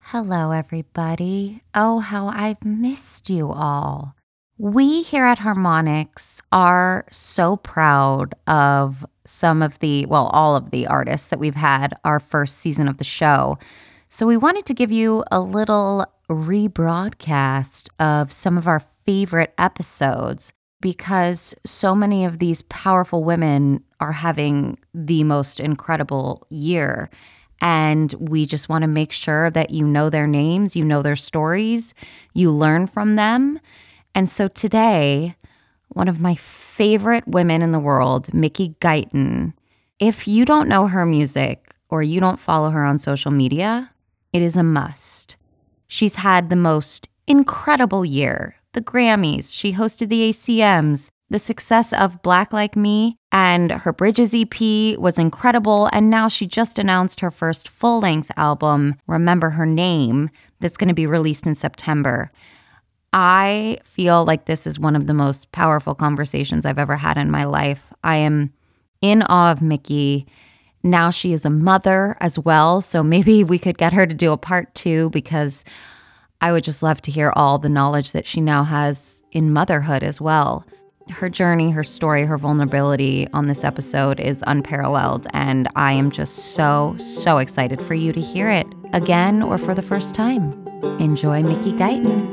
Hello, everybody. Oh, how I've missed you all. We here at Harmonics are so proud of all of the artists that we've had our first season of the show. So we wanted to give you a little rebroadcast of some of our favorite episodes because so many of these powerful women are having the most incredible year. And we just want to make sure that you know their names, you know their stories, you learn from them. And so today, one of my favorite women in the world, Mickey Guyton, if you don't know her music or you don't follow her on social media, it is a must. She's had the most incredible year, the Grammys, she hosted the ACMs, the success of Black Like Me and her Bridges EP was incredible. And now she just announced her first full-length album, Remember Her Name, that's going to be released in September. I feel like this is one of the most powerful conversations I've ever had in my life. I am in awe of Mickey. Now she is a mother as well, so maybe we could get her to do a part 2 because I would just love to hear all the knowledge that she now has in motherhood as well. Her journey, her story, her vulnerability on this episode is unparalleled, and I am just so excited for you to hear it again or for the first time. Enjoy Mickey Guyton.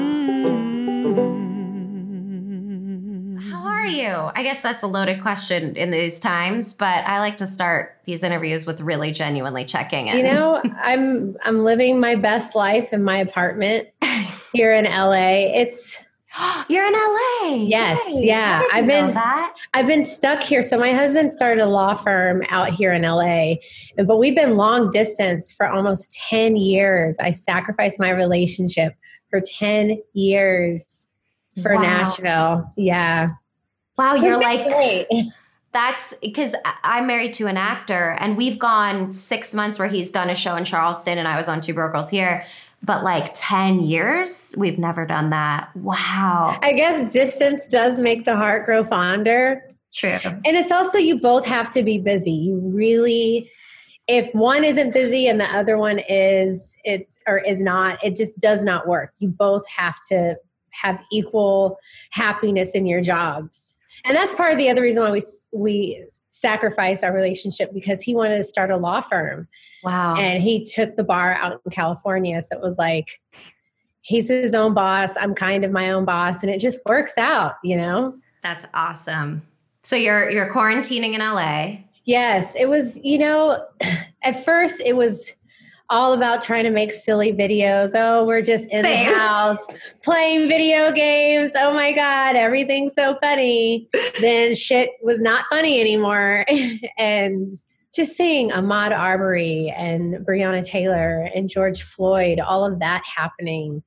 How are you? I guess that's a loaded question in these times, but I like to start these interviews with really genuinely checking in. You know, I'm living my best life in my apartment here in LA. You're in LA. Yes, Yay. yeah. I've been stuck here. So my husband started a law firm out here in LA, but we've been long distance for almost 10 years. I sacrificed my relationship for 10 years for Nashville. Yeah. Wow, So you're like great. That's because I'm married to an actor and we've gone 6 months where he's done a show in Charleston and I was on Two Broke Girls here. But like 10 years, we've never done that. Wow. I guess distance does make the heart grow fonder. True. And it's also, you both have to be busy. You really, if one isn't busy and the other one is not, it just does not work. You both have to have equal happiness in your jobs. And that's part of the other reason why we sacrificed our relationship, because he wanted to start a law firm. Wow. And he took the bar out in California. So it was like, he's his own boss. I'm kind of my own boss. And it just works out, you know? That's awesome. So you're quarantining in LA. Yes. It was, at first it was all about trying to make silly videos. Oh, we're just in the house playing video games. Oh my God, everything's so funny. Then shit was not funny anymore. And just seeing Ahmaud Arbery and Breonna Taylor and George Floyd, all of that happening.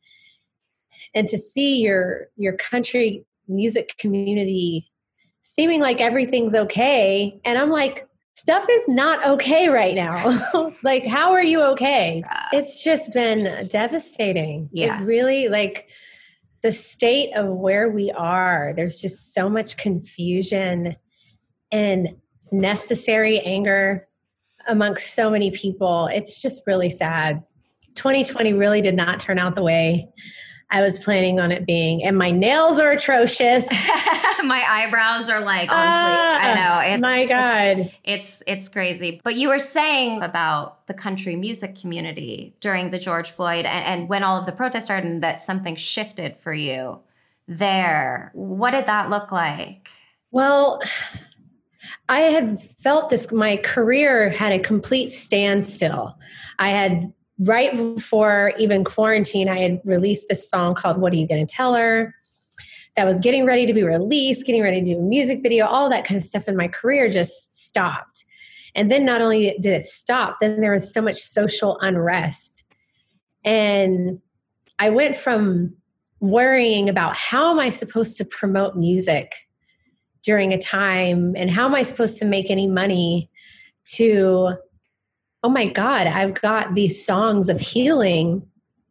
And to see your country music community seeming like everything's okay. And I'm like, stuff is not okay right now. Like, how are you okay? It's just been devastating. Yeah. It really, like, the state of where we are, there's just so much confusion and necessary anger amongst so many people. It's just really sad. 2020 really did not turn out the way I was planning on it being. And my nails are atrocious. My eyebrows are like, I know. My God. It's crazy. But you were saying about the country music community during the George Floyd and when all of the protests started and that something shifted for you there. What did that look like? Well, I had felt my career had a complete standstill. Right before even quarantine, I had released this song called What Are You Gonna Tell Her? That was getting ready to be released, getting ready to do a music video, all that kind of stuff. And my career just stopped. And then not only did it stop, then there was so much social unrest. And I went from worrying about how am I supposed to promote music during a time and how am I supposed to make any money to, oh my God, I've got these songs of healing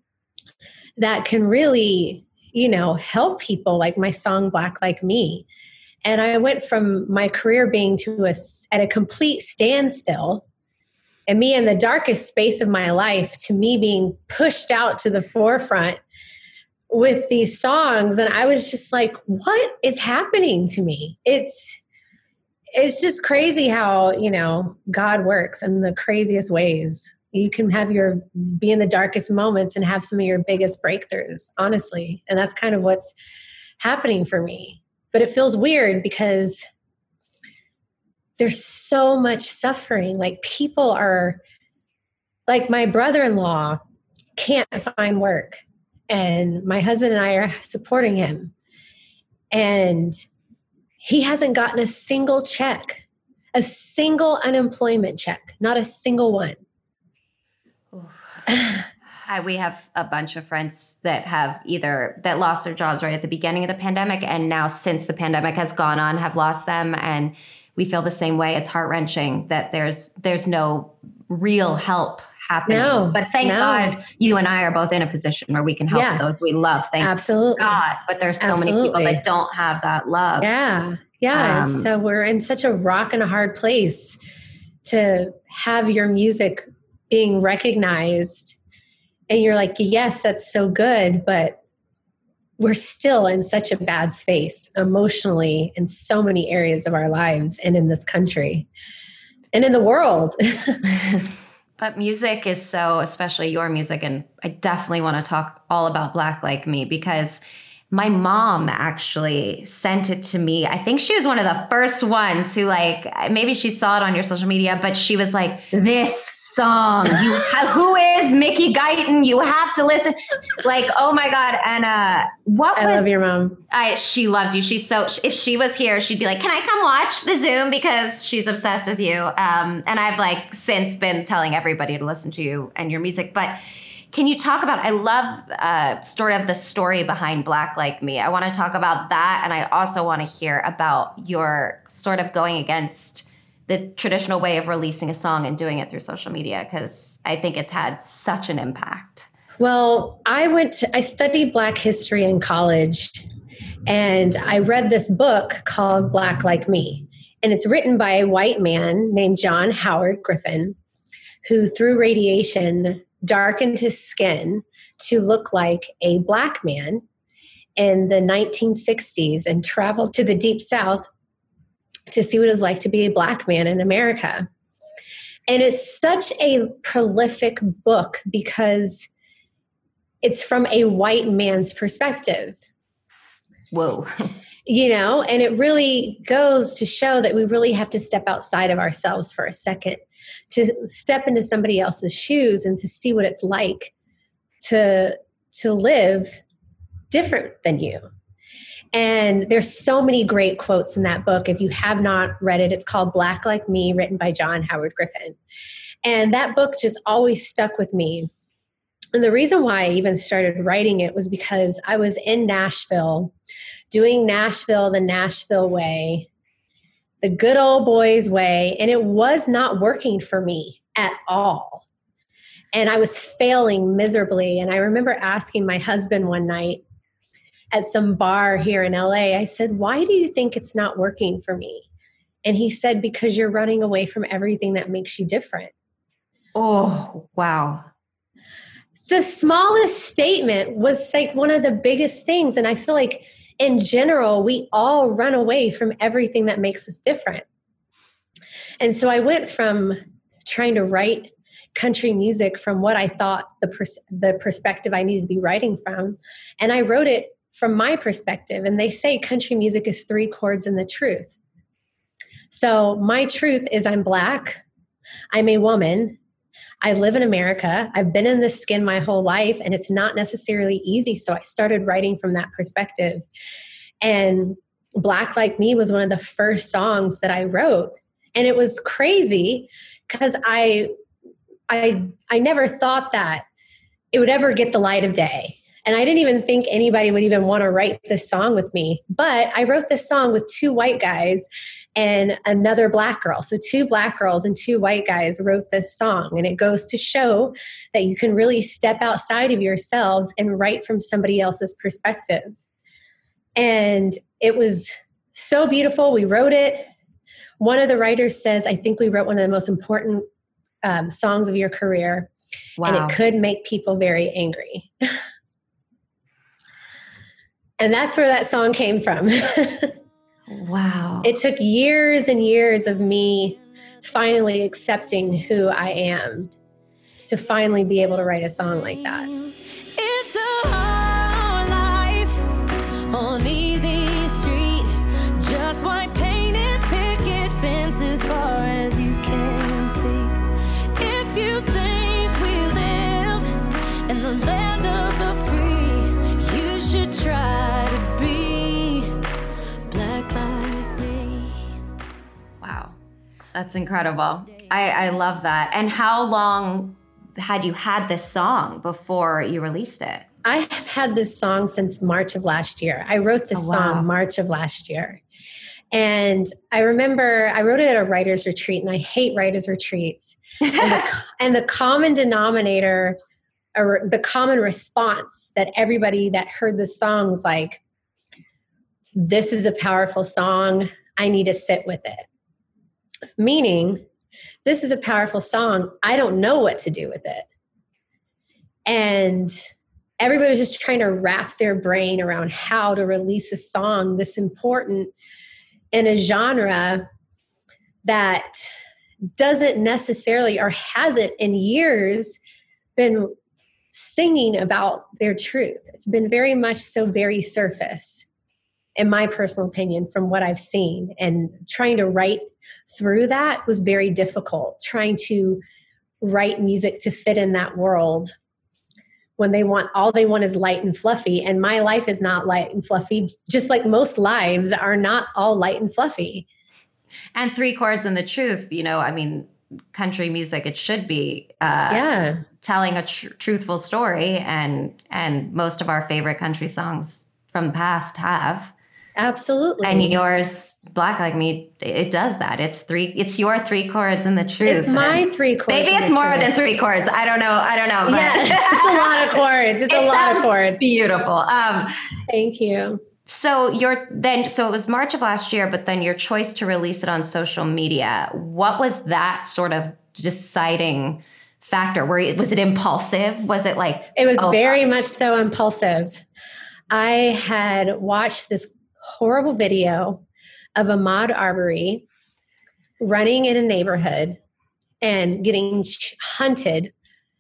that can really, help people, like my song Black Like Me. And I went from my career being at a complete standstill and me in the darkest space of my life to me being pushed out to the forefront with these songs. And I was just like, what is happening to me? It's just crazy how, God works in the craziest ways. You can be in the darkest moments and have some of your biggest breakthroughs, honestly. And that's kind of what's happening for me. But it feels weird because there's so much suffering. Like, people are, like, my brother-in-law can't find work, and my husband and I are supporting him. And he hasn't gotten a single check, a single unemployment check, not a single one. We have a bunch of friends that lost their jobs right at the beginning of the pandemic, and now since the pandemic has gone on, have lost them. And we feel the same way. It's heart-wrenching that there's no real help happening. No, but thank God you and I are both in a position where we can help those we love. Thank God. But there's so many people that don't have that love. Yeah. Yeah. So we're in such a rock and a hard place to have your music being recognized. And you're like, yes, that's so good, but we're still in such a bad space emotionally in so many areas of our lives and in this country and in the world. But music is so, especially your music, and I definitely want to talk all about Black Like Me, because my mom actually sent it to me. I think she was one of the first ones who, maybe she saw it on your social media, but she was like, this song, who is Mickey Guyton? You have to listen. Oh my God. And I love your mom. She loves you. If she was here, she'd be like, can I come watch the Zoom? Because she's obsessed with you. And I've since been telling everybody to listen to you and your music. But can you talk about, I love sort of the story behind Black Like Me. I want to talk about that. And I also want to hear about your sort of going against the traditional way of releasing a song and doing it through social media, because I think it's had such an impact. Well, I studied Black history in college, and I read this book called Black Like Me. And it's written by a white man named John Howard Griffin, who through radiation darkened his skin to look like a Black man in the 1960s and traveled to the Deep South to see what it was like to be a Black man in America. And it's such a prolific book because it's from a white man's perspective. Whoa. And it really goes to show that we really have to step outside of ourselves for a second, to step into somebody else's shoes and to see what it's like to live different than you. And there's so many great quotes in that book. If you have not read it, it's called Black Like Me, written by John Howard Griffin. And that book just always stuck with me. And the reason why I even started writing it was because I was in Nashville, doing Nashville the Nashville way, the good old boys way, and it was not working for me at all. And I was failing miserably. And I remember asking my husband one night, at some bar here in LA, I said, why do you think it's not working for me? And he said, because you're running away from everything that makes you different. Oh, wow. The smallest statement was one of the biggest things. And I feel like in general, we all run away from everything that makes us different. And so I went from trying to write country music from what I thought the perspective I needed to be writing from. And I wrote it from my perspective. And they say country music is 3 chords and the truth. So my truth is I'm Black. I'm a woman. I live in America. I've been in this skin my whole life, and it's not necessarily easy. So I started writing from that perspective. And Black Like Me was one of the first songs that I wrote. And it was crazy because I never thought that it would ever get the light of day. And I didn't even think anybody would even want to write this song with me. But I wrote this song with 2 white guys and another Black girl. So 2 Black girls and 2 white guys wrote this song. And it goes to show that you can really step outside of yourselves and write from somebody else's perspective. And it was so beautiful. We wrote it. One of the writers says, I think we wrote one of the most important songs of your career. Wow. And it could make people very angry. And that's where that song came from. Wow. It took years and years of me finally accepting who I am to finally be able to write a song like that. It's a hard life on easy street, just white painted picket fence as far as you can see. If you think we live in the land of the free, you should try to be black like me. Wow. That's incredible. I love that. And how long had you had this song before you released it? I have had this song since March of last year. I wrote this song March of last year. And I remember I wrote it at a writer's retreat, and I hate writer's retreats. And the common denominator, or the common response that everybody that heard the song was like, this is a powerful song. I need to sit with it. Meaning, this is a powerful song. I don't know what to do with it. And everybody was just trying to wrap their brain around how to release a song this important in a genre that doesn't necessarily, or hasn't in years, been singing about their truth. It's been very much so very surface, in my personal opinion, from what I've seen. And trying to write through that was very difficult, trying to write music to fit in that world when all they want is light and fluffy. And my life is not light and fluffy, just like most lives are not all light and fluffy. And 3 chords and the truth, I mean, country music, it should be telling a truthful story. And most of our favorite country songs from the past have. Absolutely. And yours, Black Like Me, it does that. It's your 3 chords and the truth. It's my 3 chords. Maybe it's more than 3 chords. I don't know. But yeah, it's a lot of chords. It's a lot of chords. Beautiful. Thank you. So it was March of last year, but then your choice to release it on social media. What was that sort of deciding factor? Was it impulsive? Was it like... It was very much so impulsive. I had watched this horrible video of Ahmaud Arbery running in a neighborhood and getting hunted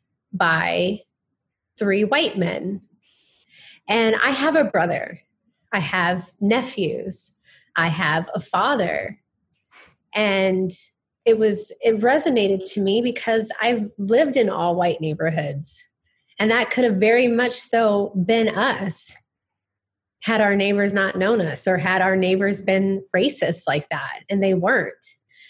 by 3 white men. And I have a brother. I have nephews. I have a father. And it resonated to me because I've lived in all white neighborhoods. And that could have very much so been us, had our neighbors not known us, or had our neighbors been racist like that, and they weren't.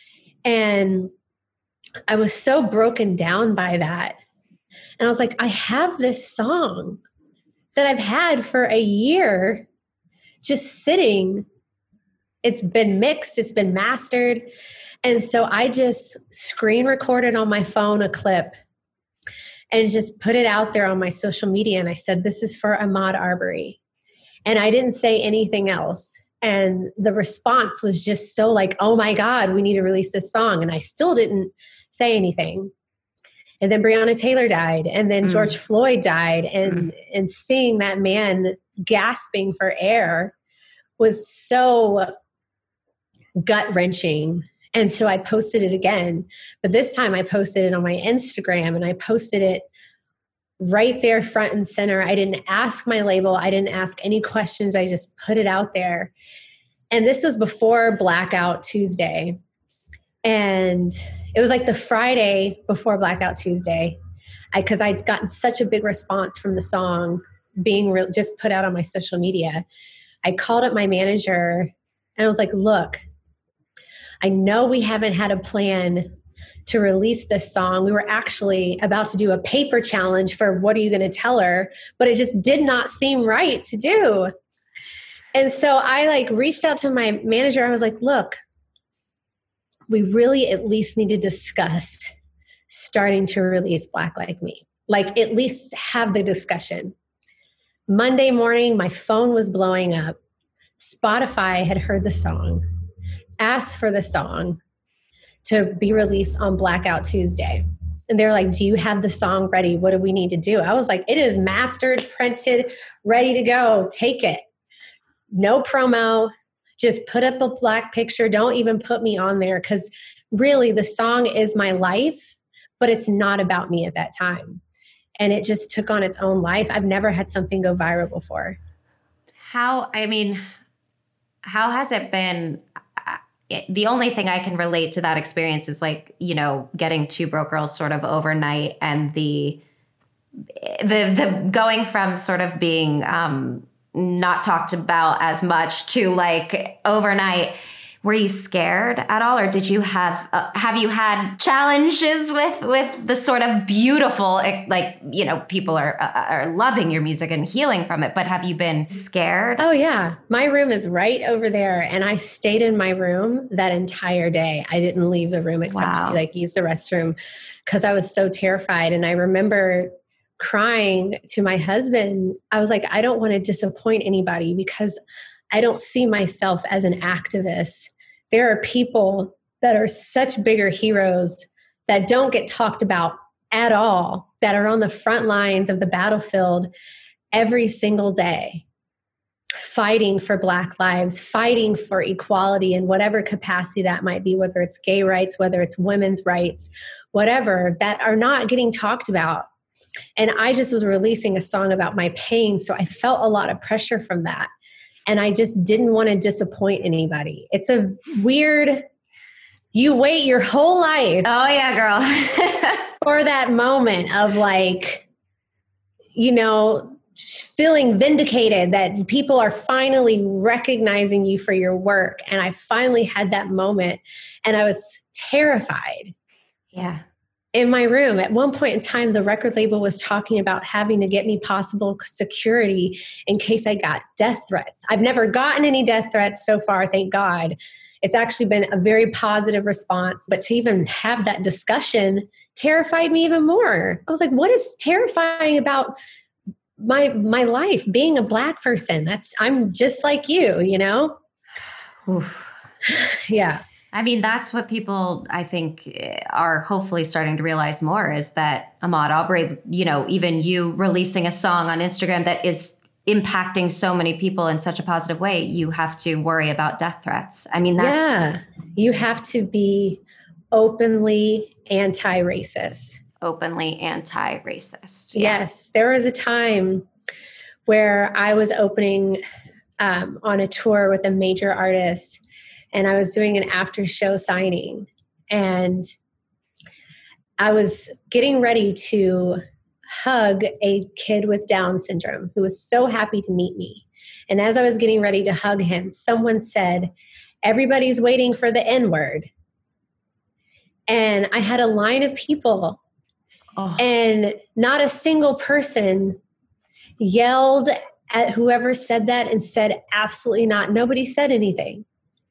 And I was so broken down by that. And I was like, I have this song that I've had for a year just sitting. It's been mixed, it's been mastered. And so I just screen recorded on my phone a clip and just put it out there on my social media. And I said, this is for Ahmaud Arbery. And I didn't say anything else. And the response was just so like, oh my God, we need to release this song. And I still didn't say anything. And then Breonna Taylor died. And then George Floyd died. And seeing that man gasping for air was so gut-wrenching. And so I posted it again. But this time I posted it on my Instagram, and I posted it right there front and center. I didn't ask my label. I didn't ask any questions. I just put it out there. And this was before Blackout Tuesday. And it was like the Friday before Blackout Tuesday, because I'd gotten such a big response from the song being just put out on my social media. I called up my manager and I was like, look, I know we haven't had a plan to release this song. We were actually about to do a paper challenge for what are you going to tell her, but it just did not seem right to do. And so I reached out to my manager. I was like, look, we really at least need to discuss starting to release Black Like Me. At least have the discussion. Monday morning, my phone was blowing up. Spotify had heard the song, asked for the song to be released on Blackout Tuesday. And they're like, do you have the song ready? What do we need to do? I was like, it is mastered, printed, ready to go. Take it. No promo. Just put up a black picture. Don't even put me on there, because really the song is my life, but it's not about me at that time. And it just took on its own life. I've never had something go viral before. How has it been? The only thing I can relate to that experience is like, you know, getting Two Broke Girls sort of overnight, and the going from sort of being not talked about as much to like overnight. Were you scared at all, or did you have you had challenges with the sort of beautiful, like, you know, people are loving your music and healing from it, but have you been scared? Oh yeah. My room is right over there, and I stayed in my room that entire day. I didn't leave the room except to like use the restroom, because I was so terrified. And I remember crying to my husband. I was like, I don't want to disappoint anybody, because I don't see myself as an activist. There are people that are such bigger heroes that don't get talked about at all, that are on the front lines of the battlefield every single day, fighting for Black lives, fighting for equality in whatever capacity that might be, whether it's gay rights, whether it's women's rights, whatever, that are not getting talked about. And I just was releasing a song about my pain, so I felt a lot of pressure from that. And I just didn't want to disappoint anybody. It's a weird, you wait your whole life. Oh yeah, girl. For that moment of like, you know, feeling vindicated that people are finally recognizing you for your work. And I finally had that moment, and I was terrified. Yeah. In my room, at one point in time, the record label was talking about having to get me possible security in case I got death threats. I've never gotten any death threats so far, thank God. It's actually been a very positive response. But to even have that discussion terrified me even more. I was like, what is terrifying about my life? Being a Black person, I'm just like you know? Oof. Yeah. I mean, that's what people, I think, are hopefully starting to realize more, is that Ahmaud Arbery, you know, even you releasing a song on Instagram that is impacting so many people in such a positive way, you have to worry about death threats. I mean, yeah, you have to be openly anti-racist. Openly anti-racist. Yeah. Yes. There was a time where I was opening on a tour with a major artist, and I was doing an after show signing, and I was getting ready to hug a kid with Down syndrome who was so happy to meet me. And as I was getting ready to hug him, someone said, "Everybody's waiting for the N-word." And I had a line of people, and not a single person yelled at whoever said that and said, "Absolutely not." Nobody said anything.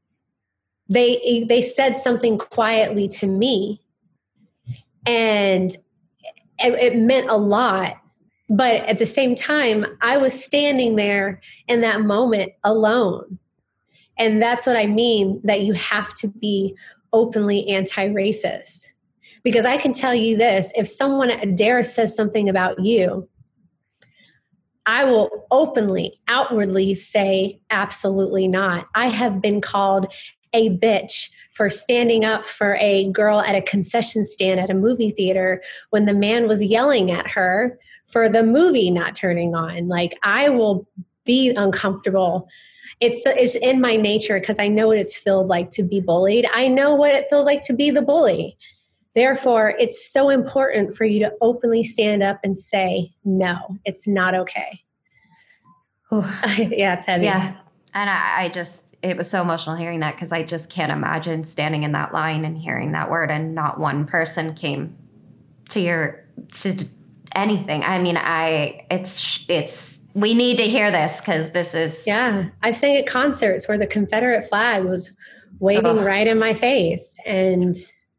They said something quietly to me, and it meant a lot. But at the same time, I was standing there in that moment alone. And that's what I mean, that you have to be openly anti-racist. Because I can tell you this, if someone dare says something about you, I will openly, outwardly say, absolutely not. I have been called a bitch for standing up for a girl at a concession stand at a movie theater when the man was yelling at her for the movie not turning on. Like, I will be uncomfortable. It's in my nature, because I know what it's felt like to be bullied. I know what it feels like to be the bully. Therefore, it's so important for you to openly stand up and say, no, it's not okay. Yeah, it's heavy. Yeah. And I just, it was so emotional hearing that, because I just can't imagine standing in that line and hearing that word and not one person came to anything. I mean, it's we need to hear this, because this is. Yeah. I've sang at concerts where the Confederate flag was waving right in my face. And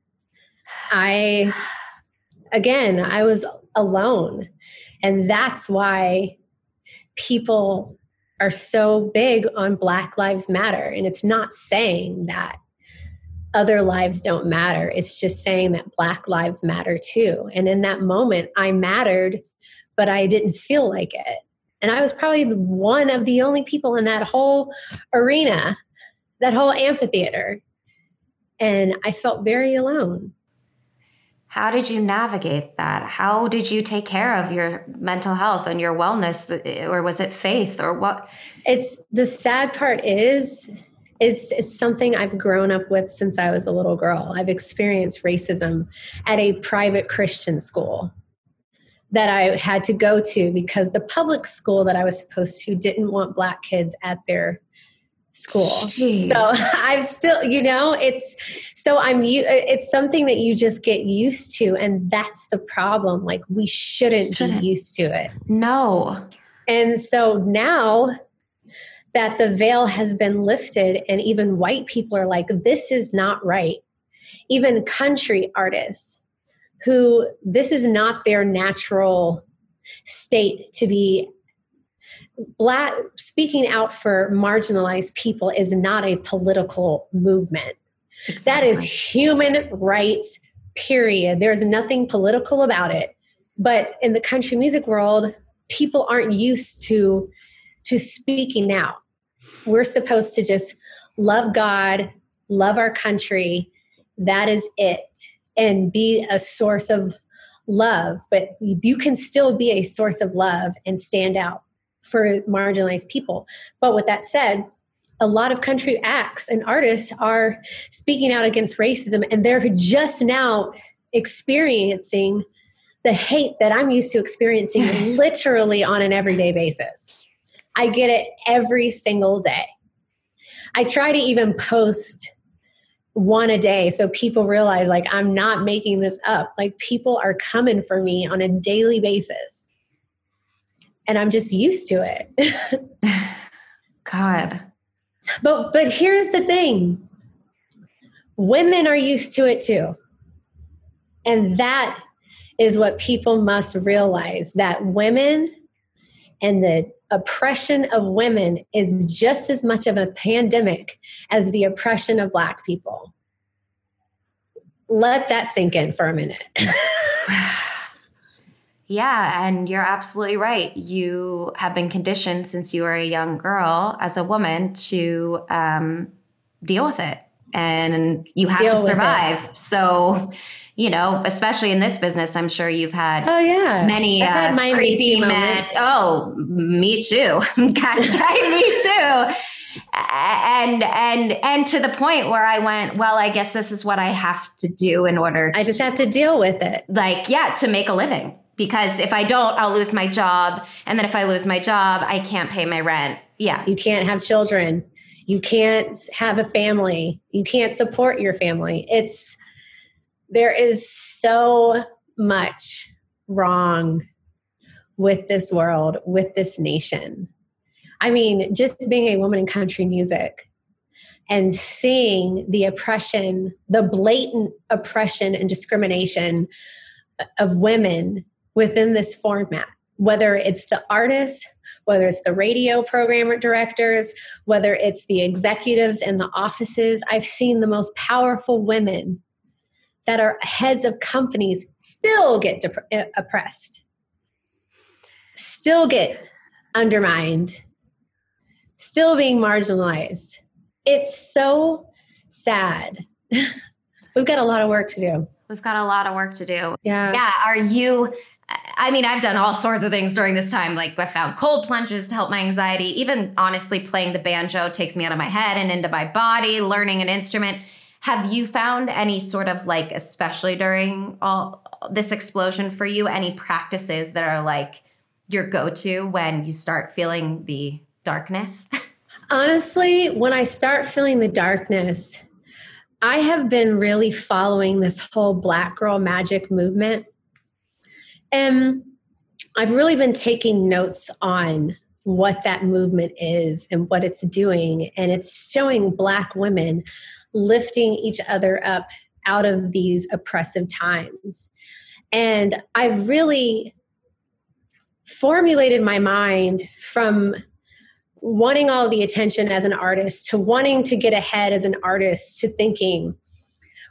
I was alone. And that's why people are so big on Black Lives Matter. And it's not saying that other lives don't matter. It's just saying that Black lives matter too. And in that moment, I mattered, but I didn't feel like it. And I was probably one of the only people in that whole arena, that whole amphitheater. And I felt very alone. How did you navigate that? How did you take care of your mental health and your wellness? Or was it faith or what? It's the sad part is something I've grown up with since I was a little girl. I've experienced racism at a private Christian school that I had to go to because the public school that I was supposed to didn't want Black kids at their school. Jeez. So I'm still, it's something that you just get used to. And that's the problem. Like we shouldn't be used to it. No. And so now that the veil has been lifted and even white people are like, this is not right. Even country artists who this is not their natural state to be. Black, speaking out for marginalized people is not a political movement. Exactly. That is human rights, period. There's nothing political about it. But in the country music world, people aren't used to speaking out. We're supposed to just love God, love our country. That is it. And be a source of love. But you can still be a source of love and stand out for marginalized people. But with that said, a lot of country acts and artists are speaking out against racism, and they're just now experiencing the hate that I'm used to experiencing literally on an everyday basis. I get it every single day. I try to even post one a day so people realize like I'm not making this up. Like people are coming for me on a daily basis. And I'm just used to it. God. But here's the thing. Women are used to it too. And that is what people must realize, that women and the oppression of women is just as much of a pandemic as the oppression of Black people. Let that sink in for a minute. Yeah, and you're absolutely right. You have been conditioned since you were a young girl as a woman to deal with it. And you have to survive. So, especially in this business, I'm sure you've had many I've had my creepy moments. Oh, me too. Hashtag me too. And to the point where I went, well, I guess this is what I have to do in order I just have to deal with it. To make a living. Because if I don't, I'll lose my job. And then if I lose my job, I can't pay my rent. Yeah. You can't have children. You can't have a family. You can't support your family. There is so much wrong with this world, with this nation. I mean, just being a woman in country music and seeing the oppression, the blatant oppression and discrimination of women within this format, whether it's the artists, whether it's the radio program directors, whether it's the executives in the offices. I've seen the most powerful women that are heads of companies still get oppressed, still get undermined, still being marginalized. It's so sad. We've got a lot of work to do. We've got a lot of work to do. Yeah. Yeah. I've done all sorts of things during this time. Like I found cold plunges to help my anxiety. Even honestly, playing the banjo takes me out of my head and into my body, learning an instrument. Have you found any sort of especially during all this explosion for you, any practices that are your go-to when you start feeling the darkness? Honestly, when I start feeling the darkness, I have been really following this whole Black Girl Magic movement. And I've really been taking notes on what that movement is and what it's doing. And it's showing Black women lifting each other up out of these oppressive times. And I've really formulated my mind from wanting all the attention as an artist to wanting to get ahead as an artist to thinking,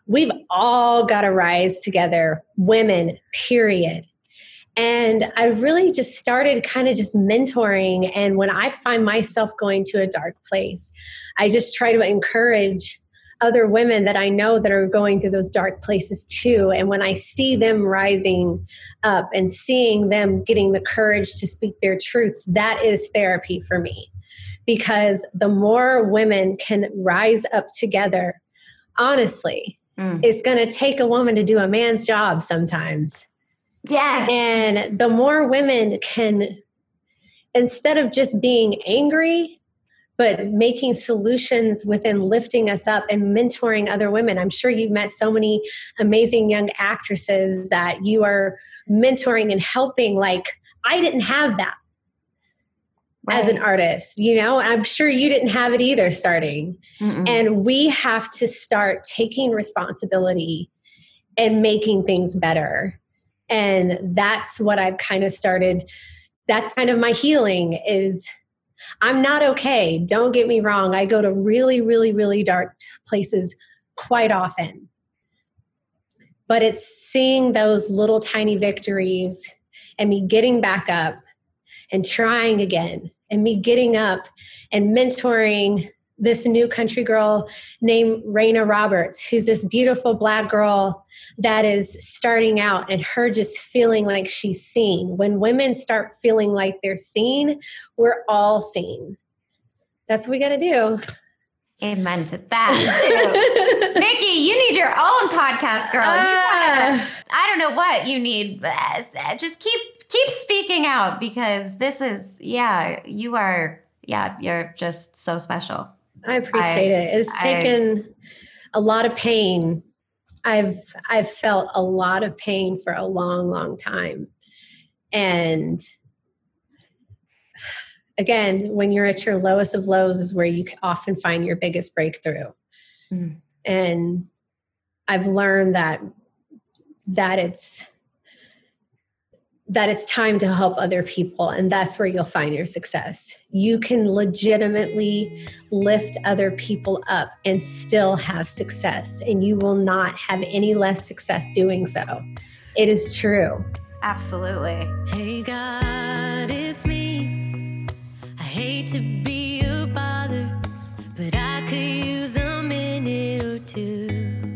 We've all got to rise together, women, period. And I really just started kind of just mentoring. And when I find myself going to a dark place, I just try to encourage other women that I know that are going through those dark places too. And when I see them rising up and seeing them getting the courage to speak their truth, that is therapy for me. Because the more women can rise up together, honestly, it's going to take a woman to do a man's job sometimes. Yes. And the more women can, instead of just being angry, but making solutions within lifting us up and mentoring other women. I'm sure you've met so many amazing young actresses that you are mentoring and helping. Like, I didn't have that as an artist, you know, I'm sure you didn't have it either starting. And we have to start taking responsibility and making things better. And that's what I've kind of started. That's kind of my healing is I'm not okay. Don't get me wrong. I go to really, really, really dark places quite often. But it's seeing those little tiny victories and me getting back up and trying again and me getting up and mentoring this new country girl named Raina Roberts, who's this beautiful Black girl that is starting out and her just feeling like she's seen. When women start feeling like they're seen, we're all seen. That's what we got to do. Amen to that. Vicki, you need your own podcast, girl. I don't know what you need. Just keep speaking out because this is, you're just so special. I appreciate it. It's taken a lot of pain. I've felt a lot of pain for a long, long time. And again, when you're at your lowest of lows is where you can often find your biggest breakthrough. And I've learned that it's time to help other people. And that's where you'll find your success. You can legitimately lift other people up and still have success. And you will not have any less success doing so. It is true. Absolutely. Hey God, it's me. I hate to be a bother, but I could use a minute or two.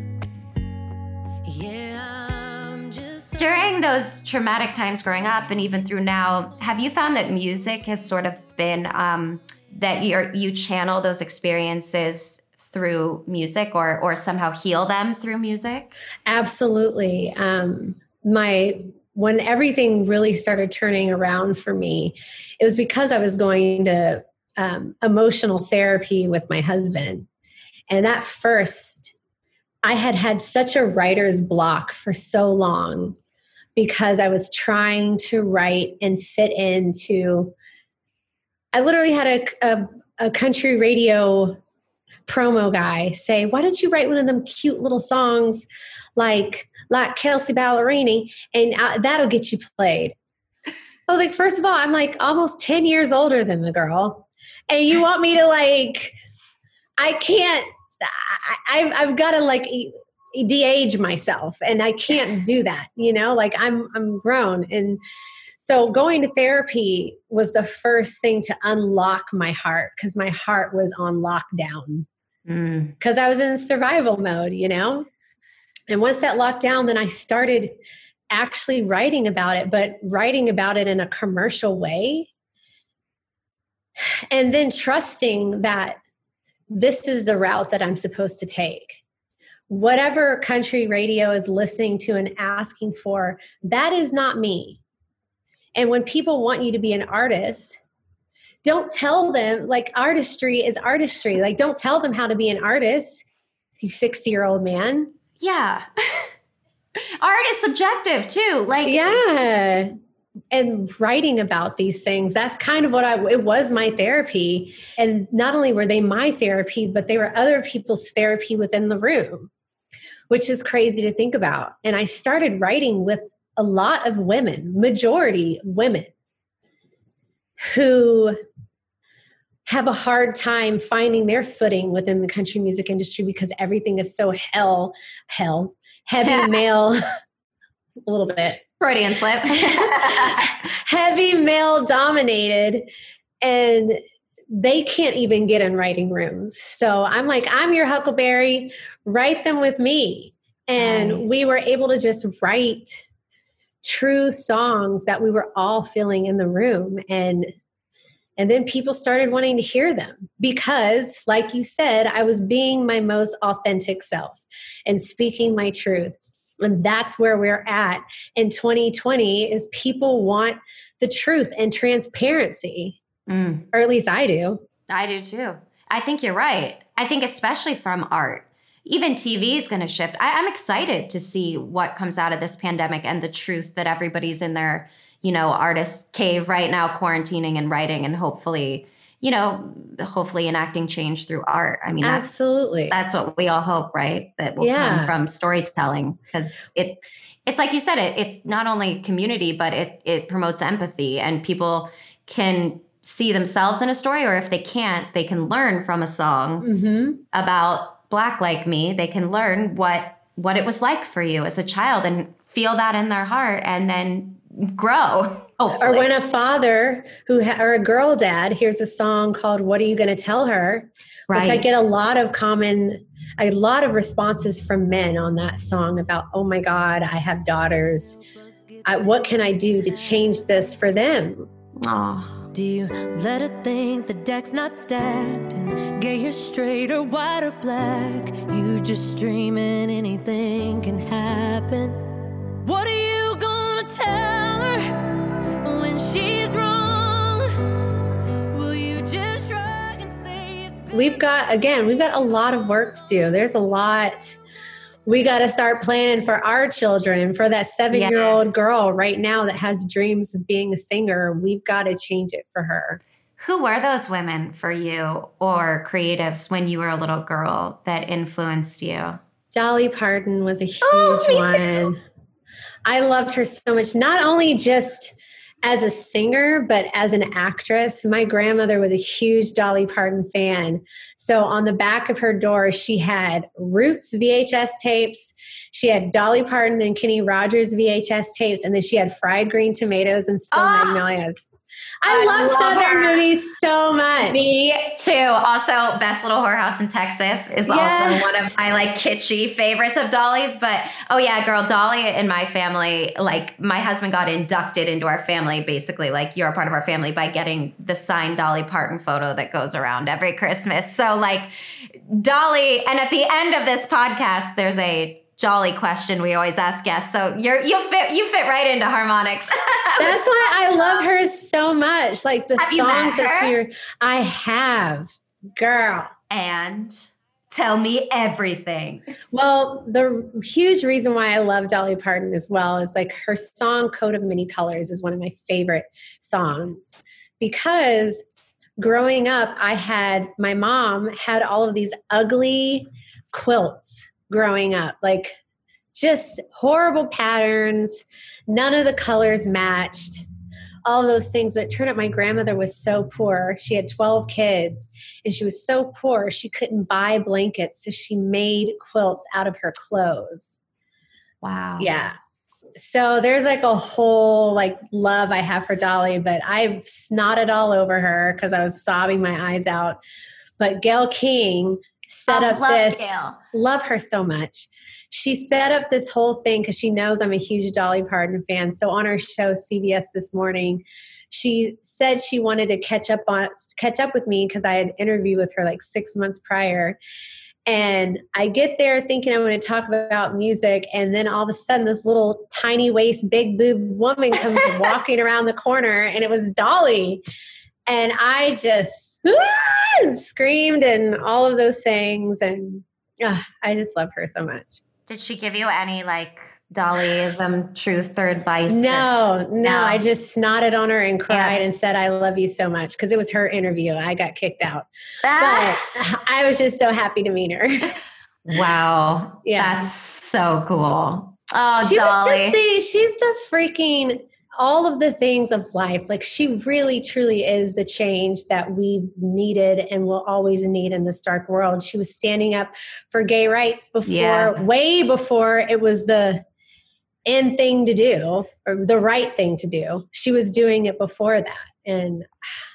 During those traumatic times growing up and even through now, have you found that music has sort of been, that you channel those experiences through music or somehow heal them through music? Absolutely. When everything really started turning around for me, it was because I was going to emotional therapy with my husband. And at first, I had such a writer's block for so long because I was trying to write and fit into, I literally had a country radio promo guy say, why don't you write one of them cute little songs like Kelsey Ballerini and that'll get you played. I was like, first of all, I'm like almost 10 years older than the girl. And you want me to I can't, I've got to de-age myself and I can't do that, I'm grown. And so going to therapy was the first thing to unlock my heart because my heart was on lockdown because I was in survival mode, and once that locked down, then I started actually writing about it, but writing about it in a commercial way. And then trusting that this is the route that I'm supposed to take. Whatever country radio is listening to and asking for, that is not me. And when people want you to be an artist, don't tell them artistry is artistry. Don't tell them how to be an artist, you 60-year-old man. Yeah. Art is subjective too. Yeah. And writing about these things, that's kind of what it was my therapy. And not only were they my therapy, but they were other people's therapy within the room, which is crazy to think about. And I started writing with a lot of women, majority women, who have a hard time finding their footing within the country music industry because everything is so heavy male, a little bit. Freudian slip. Heavy male dominated, and they can't even get in writing rooms. So I'm like, I'm your Huckleberry, write them with me. And we were able to just write true songs that we were all feeling in the room. And then people started wanting to hear them because, like you said, I was being my most authentic self and speaking my truth. And that's where we're at in 2020 is people want the truth and transparency. Or at least I do. I do too. I think you're right. I think especially from art. Even TV is going to shift. I'm excited to see what comes out of this pandemic and the truth that everybody's in their, artist cave right now, quarantining and writing and hopefully enacting change through art. I mean, absolutely. That's what we all hope, right? That will come from storytelling because it's like you said, it's not only community, but it promotes empathy and people can see themselves in a story, or if they can't, they can learn from a song about Black like me. They can learn what it was like for you as a child and feel that in their heart and then grow. Hopefully. Or when a father or a girl dad hears a song called What Are You Gonna Tell Her? Which I get a lot of responses from men on that song about, oh my God, I have daughters. What can I do to change this for them? Aww. Do you let her think the deck's not stacked and get you straight or white or black? You just dreaming anything can happen. What are you gonna tell her when she's wrong? Will you just shrug and say it's We've got a lot of work to do. There's a lot. We got to start planning for our children and for that 7-year-old girl right now that has dreams of being a singer. We've got to change it for her. Who were those women for you or creatives when you were a little girl that influenced you? Dolly Parton was a huge one. Too. I loved her so much, not only just as a singer, but as an actress. My grandmother was a huge Dolly Parton fan. So on the back of her door, she had Roots VHS tapes. She had Dolly Parton and Kenny Rogers VHS tapes. And then she had Fried Green Tomatoes and Still Magnolias. I love Southern movies so much. Me too. Also, Best Little Whorehouse in Texas is also one of my kitschy favorites of Dolly's. But girl, Dolly in my family, my husband got inducted into our family, basically you're a part of our family by getting the signed Dolly Parton photo that goes around every Christmas. So Dolly, and at the end of this podcast, there's a Jolly question we always ask guests. So you fit right into Harmonics. That's why I love her so much. The songs that I have, girl. And tell me everything. Well, the huge reason why I love Dolly Parton as well is her song Coat of Many Colors is one of my favorite songs because growing up, my mom had all of these ugly quilts growing up, just horrible patterns. None of the colors matched, all those things. But it turned out my grandmother was so poor. She had 12 kids and she was so poor she couldn't buy blankets. So she made quilts out of her clothes. Wow. Yeah. So there's a whole love I have for Dolly, but I snotted all over her because I was sobbing my eyes out. But Gayle King set up this. Gayle. Love her so much. She set up this whole thing because she knows I'm a huge Dolly Parton fan. So on her show, CBS This Morning, she said she wanted to catch up with me because I had interviewed with her 6 months prior. And I get there thinking I'm going to talk about music. And then all of a sudden, this little tiny waist, big boob woman comes walking around the corner, and it was Dolly. And I just screamed and all of those things. And I just love her so much. Did she give you any Dollyism truth or advice? No. I just snotted on her and cried and said, I love you so much. Because it was her interview. I got kicked out. But I was just so happy to meet her. Wow. Yeah. That's so cool. Oh, she Dolly. She's the freaking all of the things of life. Like she really, truly is the change that we've needed and will always need in this dark world. She was standing up for gay rights before, way before it was the in thing to do or the right thing to do. She was doing it before that. And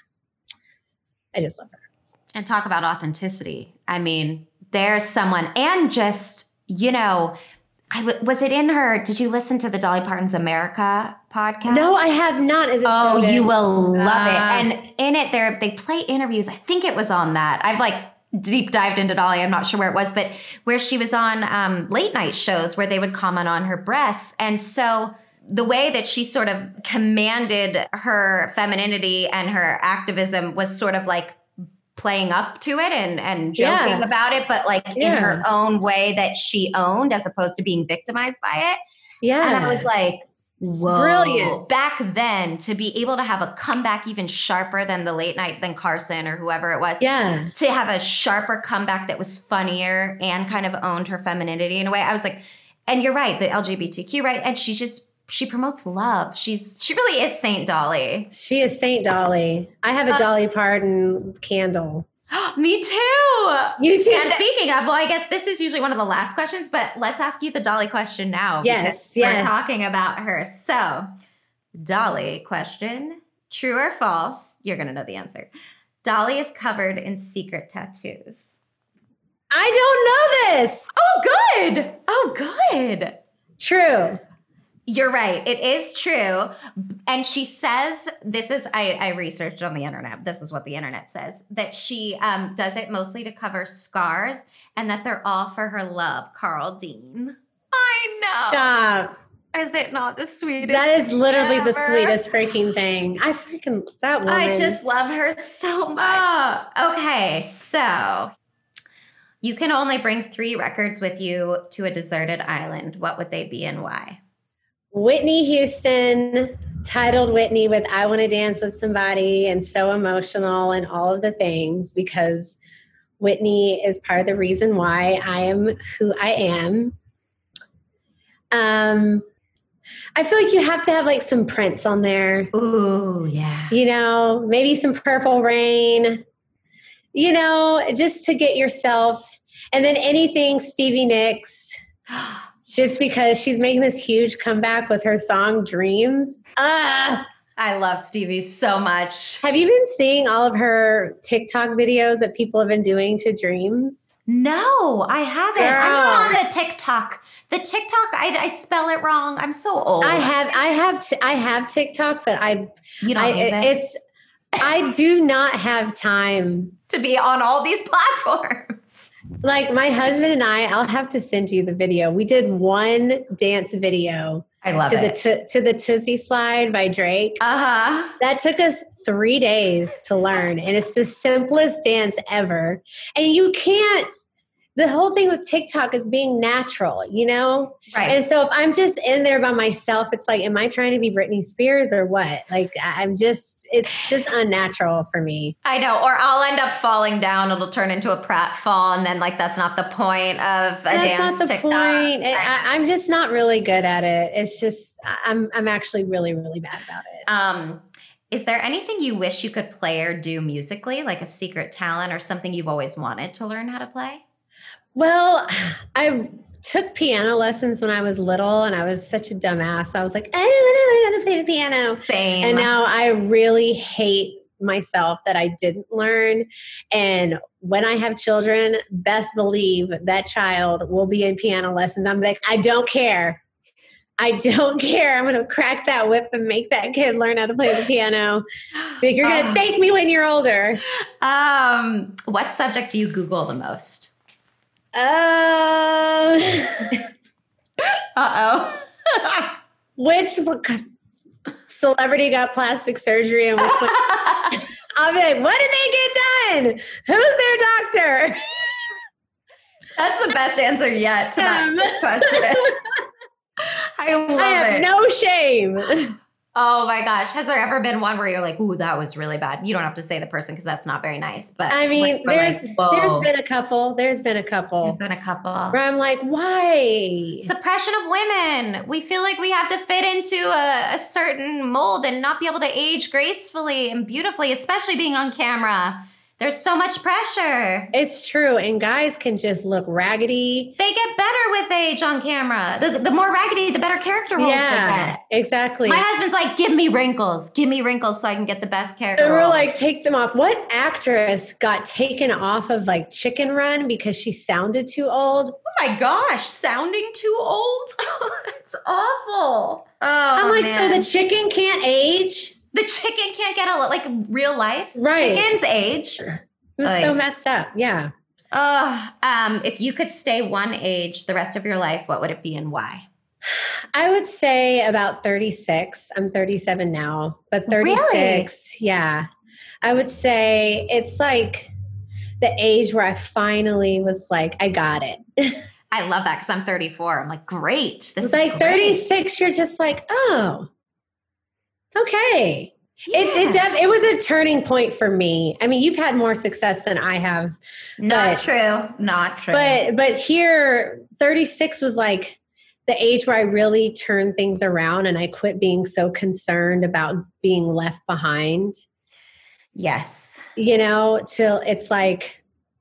I just love her. And talk about authenticity. I mean, there's someone, and just, you know, was it in her, did you listen to the Dolly Parton's America podcast? No, I have not. Is it Oh, so good? you will love it. And in it, they play interviews. I think it was on that. I've like deep dived into Dolly. I'm not sure where it was, but where she was on late night shows where they would comment on her breasts. And so the way that she sort of commanded her femininity and her activism was sort of like playing up to it and joking about it, but like in her own way that she owned, as opposed to being victimized by it. Yeah. And I was like, whoa. Brilliant. Back then, to be able to have a comeback even sharper than the late night, than Carson or whoever it was. Yeah. To have a sharper comeback that was funnier and kind of owned her femininity in a way. I was like, and you're right, the LGBTQ, right? And she promotes love. She really is Saint Dolly. She is Saint Dolly. I have a Dolly Parton candle. Me too. You too. And speaking of, well, I guess this is usually one of the last questions, but let's ask you the Dolly question now. Yes, We're talking about her. So, Dolly question, true or false? You're going to know the answer. Dolly is covered in secret tattoos. I don't know this. Oh, good. True. You're right. It is true. And she says, this is, I researched on the internet. This is what the internet says, that she does it mostly to cover scars and that they're all for her love, Carl Dean. I know. Stop. Is it not the sweetest? That is literally the ever? sweetest freaking thing. That woman. I just love her so much. Okay, so you can only bring 3 records with you to a deserted island. What would they be and why? Whitney Houston, titled Whitney with I Want to Dance with Somebody and So Emotional and all of the things, because Whitney is part of the reason why I am who I am. I feel like you have to have like some Prince on there. Ooh, yeah. You know, maybe some Purple Rain, you know, just to get yourself, and then anything Stevie Nicks. Just because she's making this huge comeback with her song Dreams. I love Stevie so much. Have you been seeing all of her TikTok videos that people have been doing to Dreams? No, I haven't. Girl. I'm not on the TikTok. The TikTok, I spell it wrong. I'm so old. I have TikTok, but You don't use it? I do not have time to be on all these platforms. Like my husband and I'll have to send you the video. We did one dance video. I love it. To the Tootsie Slide by Drake. Uh-huh. That took us 3 days to learn. And it's the simplest dance ever. And you can't, the whole thing with TikTok is being natural, you know? Right. And so if I'm just in there by myself, it's like, am I trying to be Britney Spears or what? Like it's just unnatural for me. I know. Or I'll end up falling down. It'll turn into a pratfall. And then like, that's not the point of a dance That's not the TikTok. point. I'm just not really good at it. It's just, I'm actually really, really bad about it. Is there anything you wish you could play or do musically, like a secret talent or something you've always wanted to learn how to play? Well, I took piano lessons when I was little and I was such a dumbass. I was like, I don't want to learn how to play the piano. Same. And now I really hate myself that I didn't learn. And when I have children, best believe that child will be in piano lessons. I'm like, I don't care. I don't care. I'm going to crack that whip and make that kid learn how to play the piano. But you're going to thank me when you're older. What subject do you Google the most? Which celebrity got plastic surgery and which one? I'll be like, what did they get done? Who's their doctor? That's the best answer yet to that question. I love it. I have no shame. Oh my gosh. Has there ever been one where you're like, ooh, that was really bad? You don't have to say the person because that's not very nice. But I mean, there's whoa. been a couple. There's been a couple where I'm like, why? Suppression of women. We feel like we have to fit into a certain mold and not be able to age gracefully and beautifully, especially being on camera. There's so much pressure. It's true. And guys can just look raggedy. They get better with age on camera. The more raggedy, the better character roles they get. Exactly. My husband's like, give me wrinkles so I can get the best character and we're roles. like, take them off. What actress got taken off of like Chicken Run because she sounded too old? Oh my gosh, sounding too old? It's awful. Oh, I'm like, man. so the chicken can't age? The chicken can't get like real life. Right. Chickens age. It was so messed up. Yeah. If you could stay one age the rest of your life, what would it be and why? I would say about 36. I'm 37 now, but 36. Really? Yeah. I would say it's like the age where I finally was like, I got it. I love that because I'm 34. I'm like, great. This It's is like great. 36, you're just like, oh, okay. Yeah. It was a turning point for me. I mean, you've had more success than I have. Not true. But here, 36 was like the age where I really turned things around and I quit being so concerned about being left behind. Yes. Till it's like,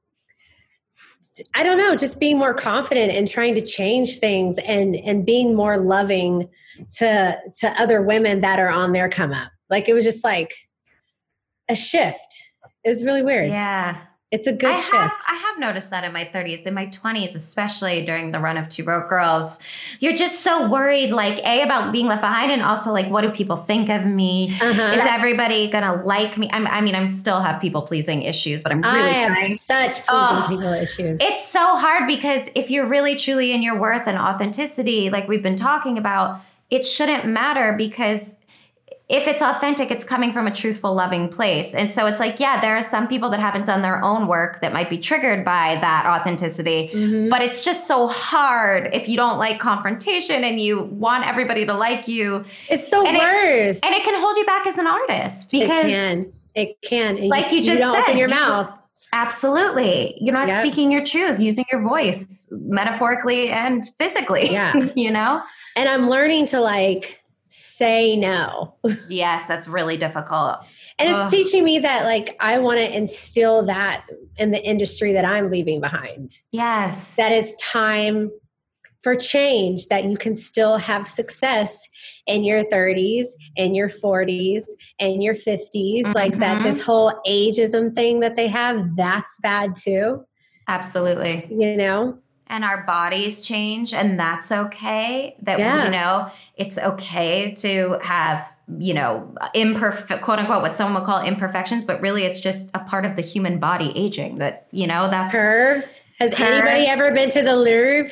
I don't know, just being more confident and trying to change things and being more loving to other women that are on their come up. Like it was just like a shift. It was really weird. Yeah. It's a good shift. I have noticed that in my 30s, in my 20s, especially during the run of Two Broke Girls, you're just so worried, like, A, about being left behind, and also, like, what do people think of me? Is everybody going to like me? I still have people-pleasing issues, but I'm really I have trying. such pleasing people issues. It's so hard because if you're really, truly in your worth and authenticity, like we've been talking about, it shouldn't matter because if it's authentic, it's coming from a truthful, loving place. And so it's like, yeah, there are some people that haven't done their own work that might be triggered by that authenticity. Mm-hmm. But it's just so hard if you don't like confrontation and you want everybody to like you. It's the worst. And it can hold you back as an artist because it can. And like you just don't said, open your mouth. Absolutely. You're not speaking your truth, using your voice metaphorically and physically. Yeah. And I'm learning to like say no. Yes, that's really difficult. And it's teaching me that like I want to instill that in the industry that I'm leaving behind. Yes. That it's time for change, that you can still have success in your 30s and your 40s and your 50s. Mm-hmm. Like that this whole ageism thing that they have, that's bad too. Absolutely. And our bodies change, and that's okay. That, it's okay to have, imperfect, quote unquote, what someone would call imperfections, but really it's just a part of the human body aging that, that's curves. Has anybody ever been to the Louvre?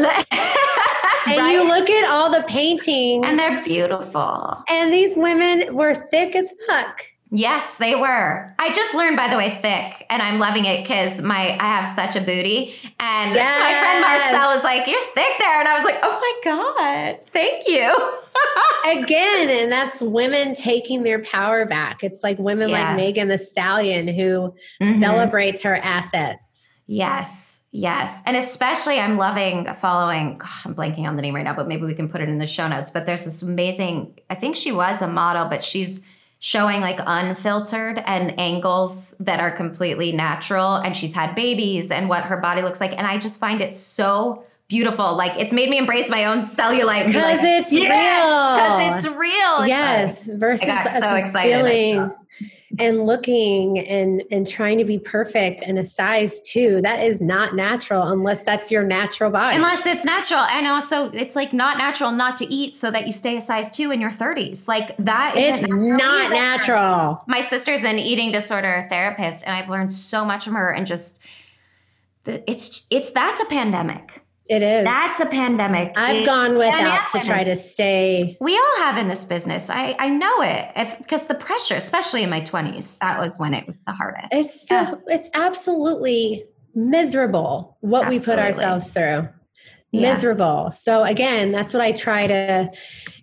And you look at all the paintings. And they're beautiful. And these women were thick as fuck. Yes, they were. I just learned, by the way, thick, and I'm loving it because I have such a booty. And my friend Marcel was like, "You're thick there," and I was like, "Oh my god, thank you." Again, and that's women taking their power back. It's like women like Megan Thee Stallion who celebrates her assets. Yes. Yes. And especially I'm loving following, God, I'm blanking on the name right now, but maybe we can put it in the show notes. But there's this amazing, I think she was a model, but she's showing like unfiltered and angles that are completely natural. And she's had babies and what her body looks like. And I just find it so beautiful. Like it's made me embrace my own cellulite. Because it's real. Because it's real. Yes. Versus I got so excited. Feeling and looking and trying to be perfect and a size 2. That is not natural unless that's your natural body. Unless it's natural. And also it's like not natural not to eat so that you stay a size 2 in your 30s. Like that is not natural. My sister's an eating disorder therapist and I've learned so much from her and just that's a pandemic. It is. That's a pandemic. I've gone without to try to stay. We all have in this business. I know it because the pressure, especially in my 20s, that was when it was the hardest. It's absolutely miserable what we put ourselves through. Yeah. Miserable. So again, that's what I try to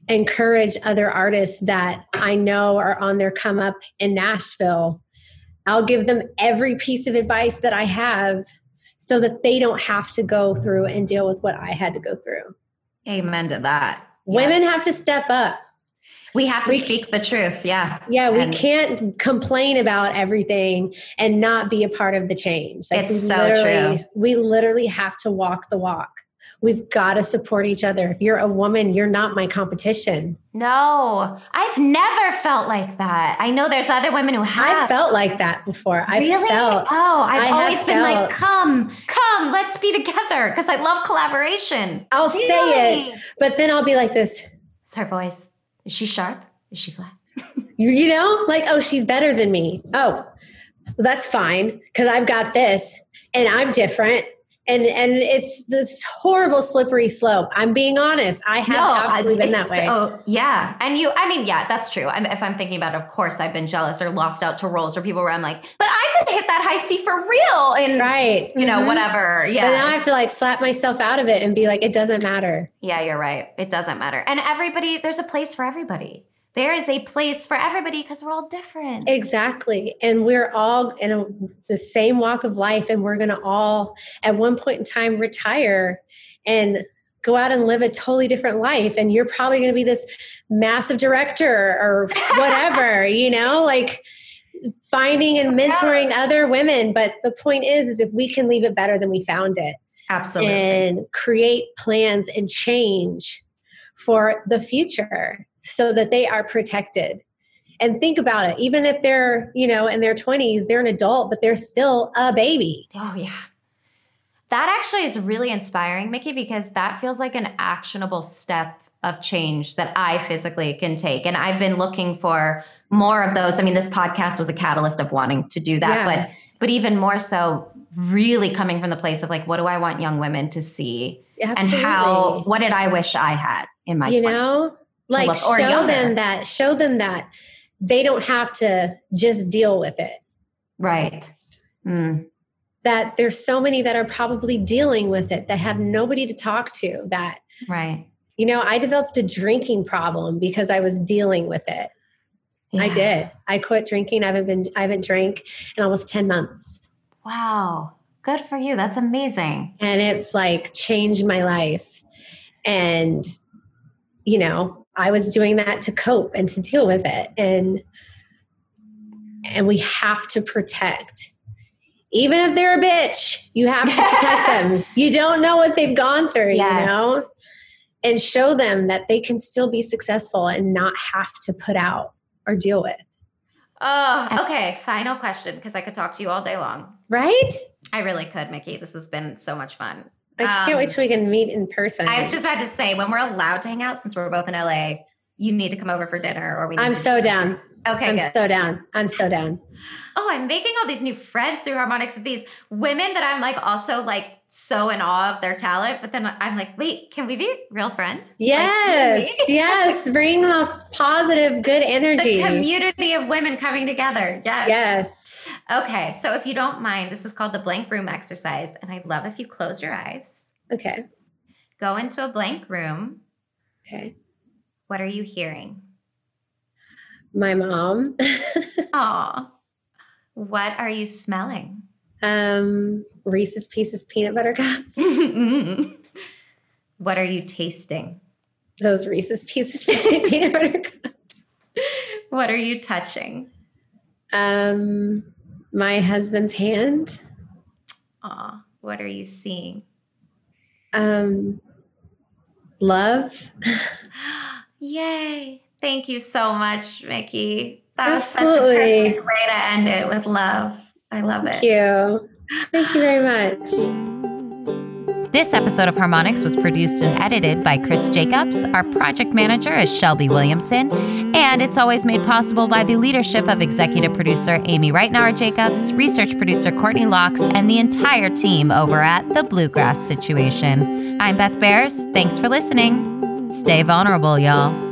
encourage other artists that I know are on their come up in Nashville. I'll give them every piece of advice that I have so that they don't have to go through and deal with what I had to go through. Amen to that. Women have to step up. We have to speak the truth. Yeah. Yeah. We can't complain about everything and not be a part of the change. Like, it's so true. We literally have to walk the walk. We've got to support each other. If you're a woman, you're not my competition. No, I've never felt like that. I know there's other women who have. I felt like that before. Really? I've always been like, come, let's be together, because I love collaboration. I'll say it, but then I'll be like this. Is her voice, is she sharp? Is she flat? You know, like, oh, she's better than me. Oh, well, that's fine, because I've got this and I'm different. And it's this horrible slippery slope. I'm being honest. I have absolutely been that way. Oh, yeah. And that's true. If I'm thinking about it, of course, I've been jealous or lost out to roles where people where I'm like, but I could hit that high C for real. And, right. Whatever. Yeah. But now I have to like slap myself out of it and be like, it doesn't matter. Yeah, you're right. It doesn't matter. And there's a place for everybody. There is a place for everybody because we're all different. Exactly. And we're all in the same walk of life, and we're going to all at one point in time retire and go out and live a totally different life. And you're probably going to be this massive director or whatever, like finding and mentoring other women. But the point is if we can leave it better than we found it. Absolutely. And create plans and change for the future, so that they are protected. And think about it. Even if they're, in their 20s, they're an adult, but they're still a baby. Oh, yeah. That actually is really inspiring, Mickey, because that feels like an actionable step of change that I physically can take. And I've been looking for more of those. I mean, this podcast was a catalyst of wanting to do that, Yeah. but even more so, really coming from the place of like, what do I want young women to see? Absolutely. And what did I wish I had in my 20s? Like show them that they don't have to just deal with it. Right. Mm. That there's so many that are probably dealing with it that have nobody to talk to. That, right. I developed a drinking problem because I was dealing with it. Yeah. I did. I quit drinking. I haven't drank in almost 10 months. Wow. Good for you. That's amazing. And it like changed my life. And, I was doing that to cope and to deal with it. And we have to protect. Even if they're a bitch, you have to protect them. You don't know what they've gone through, Yes. And show them that they can still be successful and not have to put out or deal with. Oh, okay. Final question, because I could talk to you all day long. Right? I really could, Mickey. This has been so much fun. I can't wait till we can meet in person. I was just about to say, when we're allowed to hang out, since we're both in LA, you need to come over for dinner, or I'm so down. Okay, I'm good. so down. I'm so down. Oh, I'm making all these new friends through Harmonics with these women that I'm like also like so in awe of their talent. But then I'm like, wait, can we be real friends? Yes, yes. Bring those positive, good energy. The community of women coming together. Yes. Yes. Okay, so if you don't mind, this is called the blank room exercise. And I'd love if you close your eyes. Okay. Go into a blank room. Okay. What are you hearing? My mom. Aw. What are you smelling? Reese's Pieces peanut butter cups. What are you tasting? Those Reese's Pieces peanut butter cups. What are you touching? My husband's hand. Aw. What are you seeing? Love. Yay. Thank you so much, Mickey. That was such a Absolutely. perfect way to end it with love. I love it. Thank you. Thank you very much. This episode of Harmonics was produced and edited by Chris Jacobs. Our project manager is Shelby Williamson. And it's always made possible by the leadership of executive producer Amy Reitnauer Jacobs, research producer Courtney Locks, and the entire team over at The Bluegrass Situation. I'm Beth Bears. Thanks for listening. Stay vulnerable, y'all.